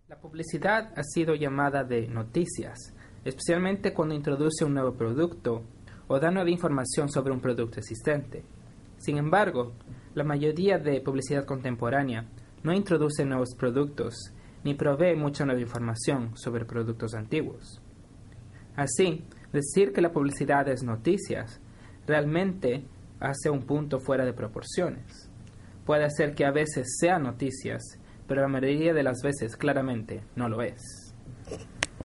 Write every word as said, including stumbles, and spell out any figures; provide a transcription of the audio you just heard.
La publicidad ha sido llamada de noticias, especialmente cuando introduce un nuevo producto o da nueva información sobre un producto existente. Sin embargo, la mayoría de publicidad contemporánea no introduce nuevos productos ni provee mucha nueva información sobre productos antiguos. Así, decir que la publicidad es noticias realmente hace un punto fuera de proporciones. Puede ser que a veces sea noticias, pero la mayoría de las veces claramente no lo es.